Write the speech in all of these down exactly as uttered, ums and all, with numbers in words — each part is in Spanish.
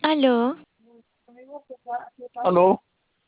Aló, Aló,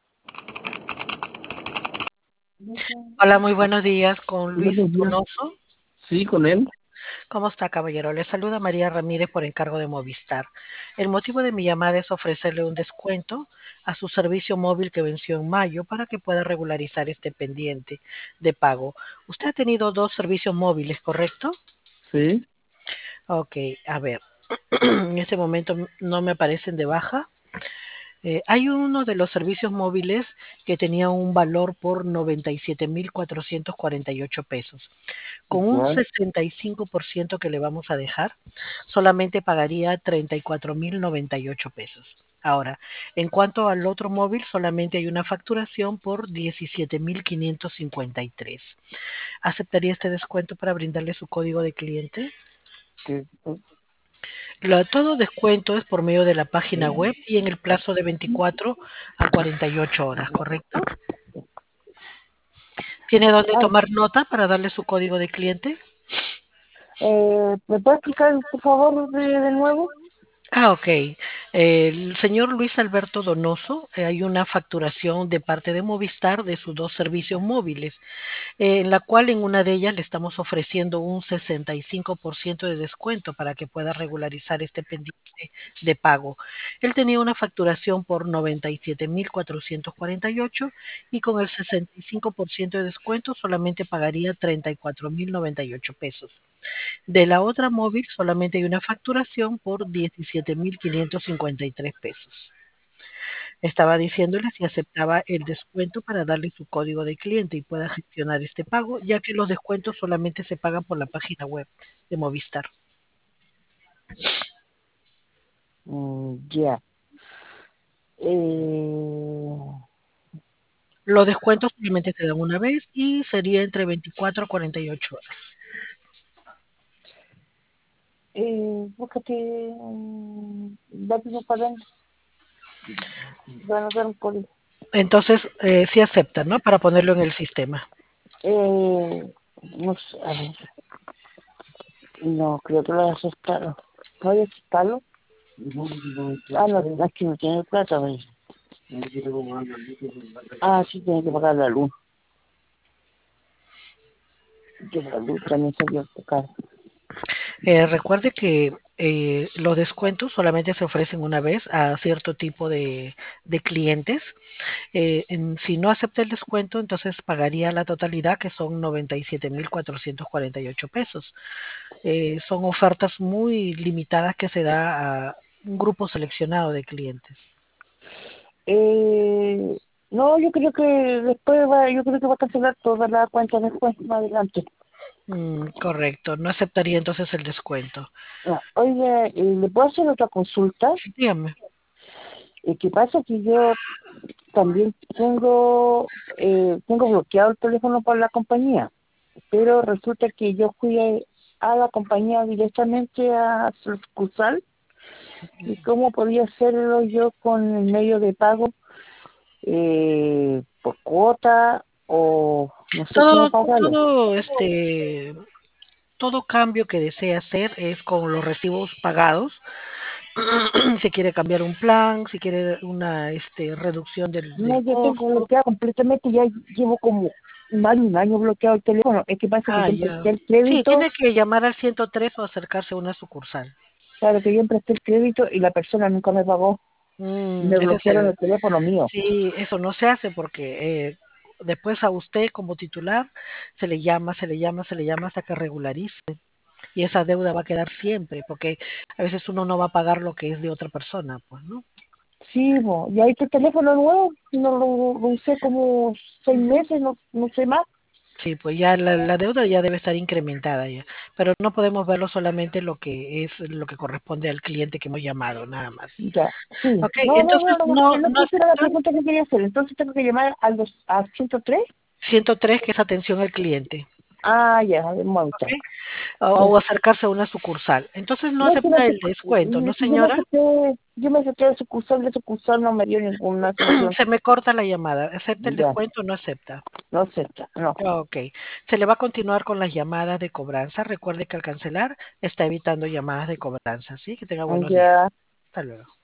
Hola, muy buenos días con Luis buenos días. Donoso. Sí, con él. ¿Cómo está, caballero? Le saluda María Ramírez por encargo de Movistar. El motivo de mi llamada es ofrecerle un descuento a su servicio móvil que venció en mayo para que pueda regularizar este pendiente de pago. Usted ha tenido dos servicios móviles, ¿correcto? Sí, Ok, a ver, en este momento no me aparecen de baja. Eh, hay uno de los servicios móviles que tenía un valor por noventa y siete mil cuatrocientos cuarenta y ocho pesos. Con un ya, sesenta y cinco por ciento que le vamos a dejar, solamente pagaría treinta y cuatro mil noventa y ocho pesos. Ahora, en cuanto al otro móvil, solamente hay una facturación por diecisiete mil quinientos cincuenta y tres. ¿Aceptaría este descuento para brindarle su código de cliente? que, Lo- todo descuento es por medio de la página web y en el plazo de veinticuatro a cuarenta y ocho horas, ¿correcto? ¿Tiene dónde ah, tomar nota para darle su código de cliente? eh, ¿me puede explicar, por favor, de, de nuevo? Ah, ok. Eh, El señor Luis Alberto Donoso, eh, hay una facturación de parte de Movistar de sus dos servicios móviles, eh, en la cual en una de ellas le estamos ofreciendo un sesenta y cinco por ciento de descuento para que pueda regularizar este pendiente de pago. Él tenía una facturación por noventa y siete mil cuatrocientos cuarenta y ocho y con el sesenta y cinco por ciento de descuento solamente pagaría treinta y cuatro mil noventa y ocho pesos. De la otra móvil solamente hay una facturación por diecisiete mil quinientos cincuenta y tres pesos. Estaba diciéndole si aceptaba el descuento para darle su código de cliente y pueda gestionar este pago, ya que los descuentos solamente se pagan por la página web de Movistar. Mm, ya. Eh, Los descuentos solamente se dan una vez y sería entre veinticuatro a cuarenta y ocho horas. eh, búscate un lápiz para para anotar un código. Entonces, eh, sí aceptan, ¿no? Para ponerlo en el sistema. Eh, no sé, a ver, no, creo que lo he aceptado. ¿Voy a aceptarlo? Ah, no, es que no tiene plata, a ver. Ah, sí, tiene que pagar la luz. Que la luz también se dio caro. Eh, recuerde que eh, los descuentos solamente se ofrecen una vez a cierto tipo de, de clientes. Eh, en- si no acepta el descuento, entonces pagaría la totalidad, que son noventa y siete mil cuatrocientos cuarenta y ocho pesos. Eh, son ofertas muy limitadas que se da a un grupo seleccionado de clientes. Eh, no, yo creo que después va, yo creo que va a cancelar toda la cuenta después, más adelante. Mm, correcto, no aceptaría entonces el descuento. Ah, oye, eh, ¿le puedo hacer otra consulta? Dígame. Eh, ¿qué pasa? Que yo también tengo, eh, tengo bloqueado el teléfono por la compañía, pero resulta que yo fui a, a la compañía directamente a su sucursal y cómo podía hacerlo yo con el medio de pago eh, por cuota o no sé cómo Todo, pagarlo. todo este, todo cambio que desea hacer es con los recibos pagados. Si quiere cambiar un plan, si quiere una este, reducción del, No, del yo tengo costo. bloqueado completamente, ya llevo como más de un año bloqueado el teléfono. Es que pasa que Ah, yo ya. empresté el Sí, crédito, tiene que llamar al ciento tres o acercarse a una sucursal. claro que yo empresté el crédito y la persona nunca me pagó. Mm, Me ese es bloquearon el, el teléfono mío. sí, eso no se hace porque eh, después a usted como titular se le llama, se le llama, se le llama hasta que regularice. Y esa deuda va a quedar siempre, porque a veces uno no va a pagar lo que es de otra persona, pues, ¿no? Sí, bo, y ahí está el teléfono nuevo, no lo, lo usé como seis Ujú. meses, no, no sé más. Sí, pues ya la, la deuda ya debe estar incrementada ya, pero no podemos verlo solamente lo que es lo que corresponde al cliente que hemos llamado, nada más. Ya, sí. Ok, No, no, no, entonces no, no, es lo no que era la aceptan pregunta que quería hacer. Entonces tengo que llamar al dos, a ciento tres. ciento tres, que es atención al cliente, Ah, ya, de ¿ok? Movistar. O, Ya. o acercarse a una sucursal. Entonces no No, si me acepta hace- el descuento, ¿no, si yo me señora? acerqué, yo me acerqué de sucursal, de sucursal no me dio ninguna solución. Se me corta la llamada. ¿Acepta el Ya, descuento o no acepta? no acepta, no. Ok. Se le va a continuar con las llamadas de cobranza. Recuerde que al cancelar está evitando llamadas de cobranza, ¿sí? Que tenga buenos días. Ya. Hasta luego.